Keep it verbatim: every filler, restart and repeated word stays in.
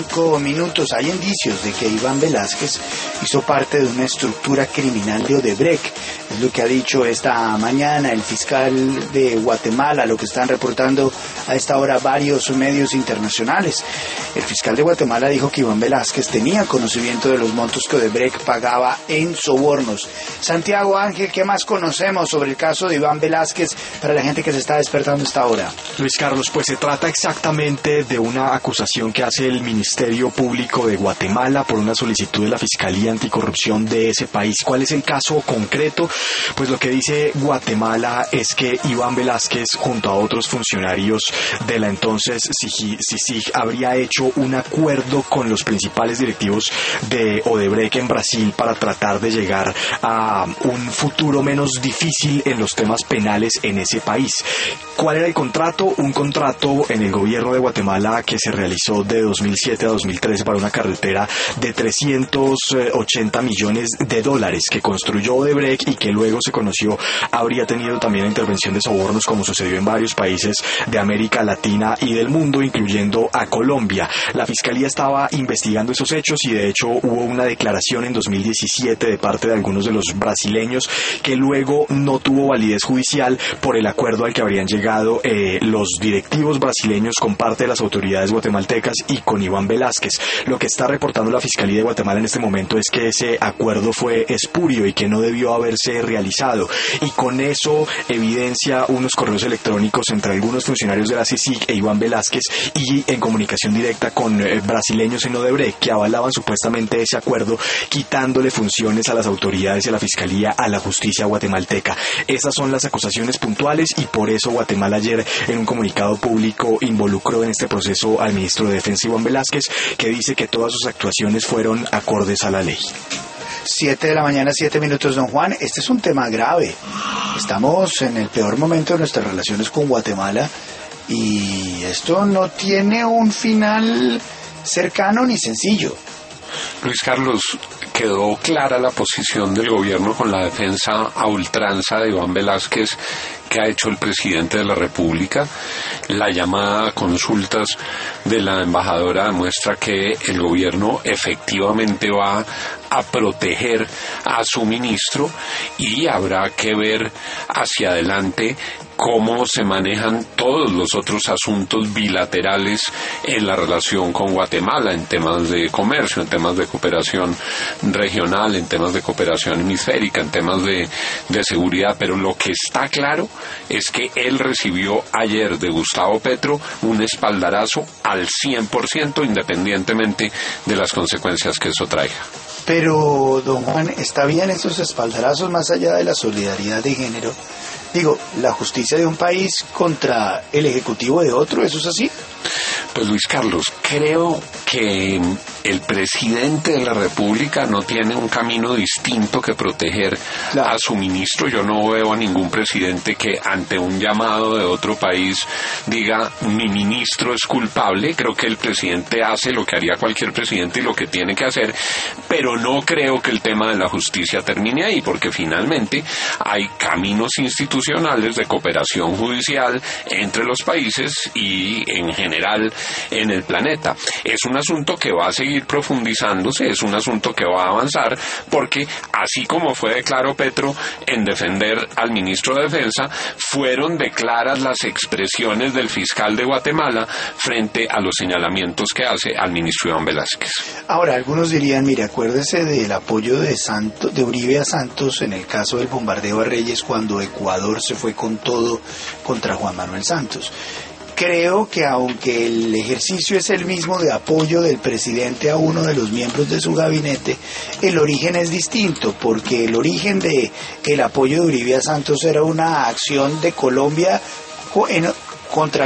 cinco minutos. Hay indicios de que Iván Velásquez hizo parte de una estructura criminal de Odebrecht. Es lo que ha dicho esta mañana el fiscal de Guatemala, lo que están reportando a esta hora varios medios internacionales. El fiscal de Guatemala dijo que Iván Velásquez tenía conocimiento de los montos que Odebrecht pagaba en sobornos. Santiago Ángel, ¿qué más conocemos sobre el caso de Iván Velásquez para la gente que se está despertando a esta hora? Luis Carlos, pues se trata exactamente de una acusación que hace el Ministerio Público de Guatemala por una solicitud de la Fiscalía Anticorrupción de ese país. ¿Cuál es el caso concreto? Pues lo que dice Guatemala es que Iván Velásquez, junto a otros funcionarios de la entonces CICIG, habría hecho un acuerdo con los principales directivos de Odebrecht en Brasil para tratar de llegar a un futuro menos difícil en los temas penales en ese país. ¿Cuál era el contrato? Un contrato en el gobierno de Guatemala que se realizó de dos mil siete a dos mil trece para una carretera de trescientos ochenta millones de dólares que construyó Odebrecht y que luego se conoció habría tenido también intervención de sobornos, como sucedió en varios países de América Latina y del mundo, incluyendo a Colombia. La Fiscalía estaba investigando esos hechos y de hecho hubo una declaración en dos mil diecisiete de parte de algunos de los brasileños que luego no tuvo validez judicial por el acuerdo al que habrían llegado eh, los directivos brasileños con parte de las autoridades guatemaltecas y con Iván Velásquez. Lo que está reportando la Fiscalía de Guatemala en este momento es que ese acuerdo fue espurio y que no debió haberse realizado, y con eso evidencia unos correos electrónicos entre algunos funcionarios de la CICIG e Iván Velásquez y en comunicación directa con eh, brasileños en Odebrecht que avalaban supuestamente ese acuerdo, quitándole funciones a las autoridades y a la Fiscalía, a la justicia guatemalteca. Esas son las acusaciones puntuales y por eso Guatemala ayer en un comunicado público involucró en este proceso al ministro de Defensa Iván Velásquez, que dice que todas sus actuaciones fueron acordes a la ley. Siete de la mañana, siete minutos, don Juan. Este es un tema grave. Estamos en el peor momento de nuestras relaciones con Guatemala y esto no tiene un final cercano ni sencillo. Luis Carlos, quedó clara la posición del gobierno con la defensa a ultranza de Iván Velásquez que ha hecho el presidente de la República. La llamada a consultas de la embajadora demuestra que el gobierno efectivamente va a proteger a su ministro y habrá que ver hacia adelante cómo se manejan todos los otros asuntos bilaterales en la relación con Guatemala, en temas de comercio, en temas de cooperación regional, en temas de cooperación hemisférica, en temas de, de seguridad. Pero lo que está claro es que él recibió ayer de Gustavo Petro un espaldarazo al cien por ciento, independientemente de las consecuencias que eso traiga. Pero, don Juan, ¿está bien esos espaldarazos más allá de la solidaridad de género? Digo, la justicia de un país contra el ejecutivo de otro, ¿eso es así? Pues Luis Carlos, creo que el presidente de la República no tiene un camino distinto que proteger claro. a su ministro. Yo no veo a ningún presidente que ante un llamado de otro país diga mi ministro es culpable. Creo que el presidente hace lo que haría cualquier presidente y lo que tiene que hacer, pero no creo que el tema de la justicia termine ahí, porque finalmente hay caminos institucionales de cooperación judicial entre los países y en general en el planeta. Es un asunto que va a seguir profundizándose, es un asunto que va a avanzar, porque así como fue de claro Petro en defender al ministro de Defensa, fueron de claras las expresiones del fiscal de Guatemala frente a los señalamientos que hace al ministro Iván Velásquez. Ahora, algunos dirían, mire, acuérdese del apoyo de, Santo, de Uribe a Santos en el caso del bombardeo a Reyes cuando Ecuador se fue con todo contra Juan Manuel Santos. Creo que aunque el ejercicio es el mismo de apoyo del presidente a uno de los miembros de su gabinete, el origen es distinto, porque el origen de el apoyo de Uribe a Santos era una acción de Colombia en, contra